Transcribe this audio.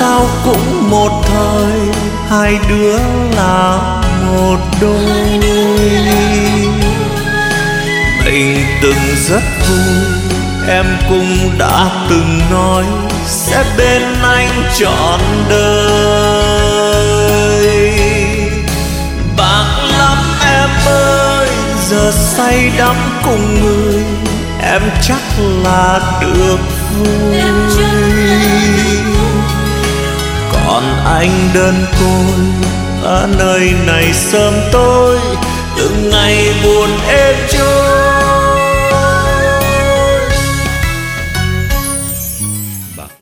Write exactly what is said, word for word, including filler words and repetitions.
sao cũng một thời, hai đứa là một đôi. Mình từng rất vui, em cũng đã từng nói sẽ bên anh trọn đời. Bạc lắm em ơi, giờ say đắm cùng người, em chắc là được vui. Còn anh đơn côi ở nơi này sớm tối, từng ngày buồn êm trôi.